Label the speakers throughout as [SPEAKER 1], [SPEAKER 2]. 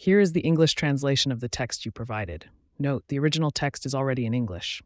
[SPEAKER 1] Here is the English translation of the text you provided. Note, the original text is already in English.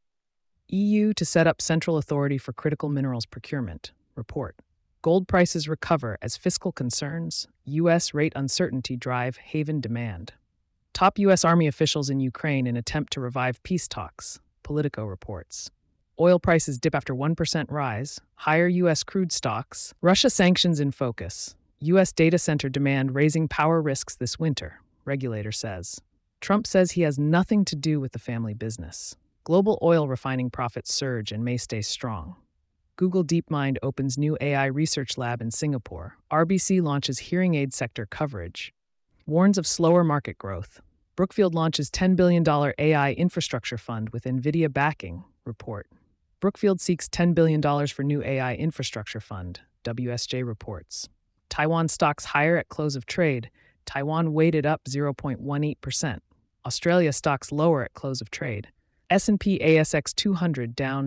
[SPEAKER 1] EU to set up Central Authority for Critical Minerals Procurement. Report. Gold prices recover as fiscal concerns, U.S. rate uncertainty drive haven demand. Top U.S. Army officials in Ukraine in attempt to revive peace talks. Politico reports. Oil prices dip after 1% rise. Higher U.S. crude stocks. Russia sanctions in focus. U.S. data center demand raising power risks this winter, regulator says. Trump says he has nothing to do with the family business. Global oil refining profits surge and may stay strong. Google DeepMind opens new AI research lab in Singapore. RBC launches hearing aid sector coverage. Warns of slower market growth. Brookfield launches $10 billion AI infrastructure fund with NVIDIA backing. Report. Brookfield seeks $10 billion for new AI infrastructure fund. WSJ reports. Taiwan stocks higher at close of trade. Taiwan weighted up 0.18%. Australia stocks lower at close of trade. S&P ASX 200 down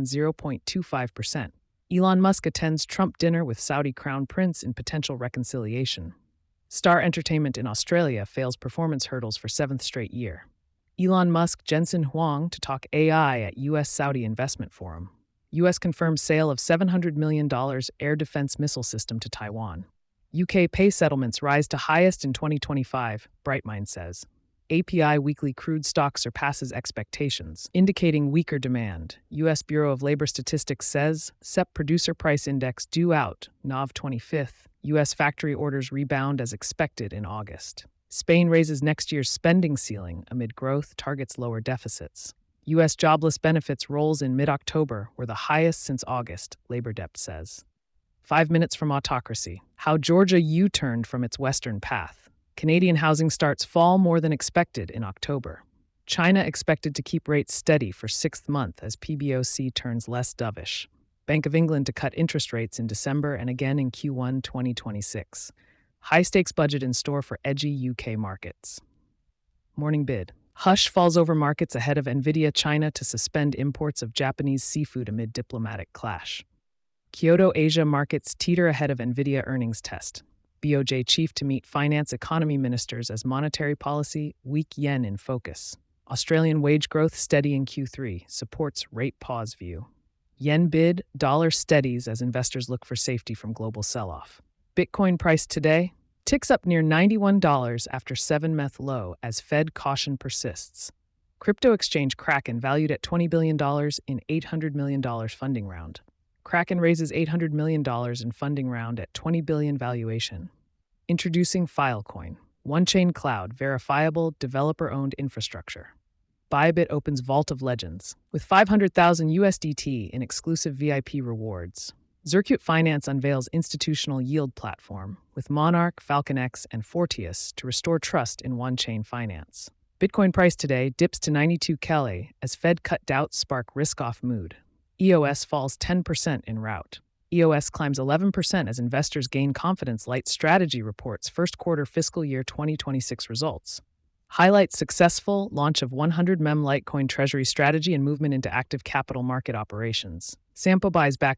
[SPEAKER 1] 0.25%. Elon Musk attends Trump dinner with Saudi Crown Prince in potential reconciliation. Star Entertainment in Australia fails performance hurdles for 7th straight year. Elon Musk, Jensen Huang to talk AI at U.S.-Saudi Investment Forum. U.S. confirms sale of $700 million air defense missile system to Taiwan. UK pay settlements rise to highest in 2025, Brightmind says. API weekly crude stock surpasses expectations, indicating weaker demand. U.S. Bureau of Labor Statistics says SEP producer price index due out, NOV 25th. U.S. factory orders rebound as expected in August. Spain raises next year's spending ceiling amid growth targets lower deficits. U.S. jobless benefits rolls in mid-October were the highest since August, Labor Depth says. 5 minutes from autocracy. How Georgia U-turned from its western path. Canadian housing starts fall more than expected in October. China expected to keep rates steady for 6th month as PBOC turns less dovish. Bank of England to cut interest rates in December and again in Q1 2026. High-stakes budget in store for edgy UK markets. Morning bid. Hush falls over markets ahead of NVIDIA China to suspend imports of Japanese seafood amid diplomatic clash. Kyoto Asia markets teeter ahead of NVIDIA earnings test. BOJ chief to meet finance economy ministers as monetary policy, weak yen in focus. Australian wage growth steady in Q3, supports rate pause view. Yen bid, dollar steadies as investors look for safety from global sell-off. Bitcoin price today ticks up near $91 after 7-month low as Fed caution persists. Crypto exchange Kraken valued at $20 billion in $800 million funding round. Kraken raises $800 million in funding round at $20 billion valuation. Introducing Filecoin, one-chain cloud, verifiable, developer-owned infrastructure. Bybit opens Vault of Legends with 500,000 USDT in exclusive VIP rewards. Zircuit Finance unveils institutional yield platform with Monarch, FalconX, and Fortius to restore trust in one-chain finance. Bitcoin price today dips to 92 Kelly as Fed cut doubts spark risk-off mood. EOS falls 10% in rout. EOS climbs 11% as investors gain confidence. Light Strategy reports first quarter fiscal year 2026 results. Highlights successful launch of 100 mem Litecoin treasury strategy and movement into active capital market operations. Sampo buys back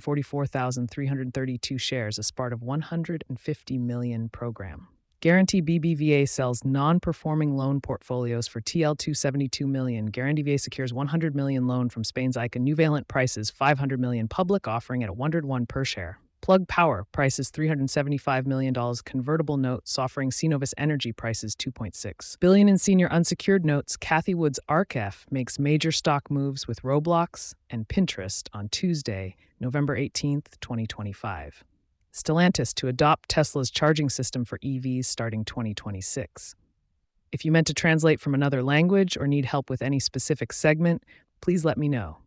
[SPEAKER 1] 244,332 shares as part of $150 million program. Guarantee BBVA sells non-performing loan portfolios for TL 272 million. Guarantee VA secures 100 million loan from Spain's ICA. Nuvalent prices 500 million public offering at $101 per share. Plug Power prices $375 million convertible notes offering Cenovus Energy prices $2.6 billion in senior unsecured notes. Cathie Wood's ARKF makes major stock moves with Roblox and Pinterest on Tuesday, November 18th, 2025. Stellantis to adopt Tesla's charging system for EVs starting 2026. If you meant to translate from another language or need help with any specific segment, please let me know.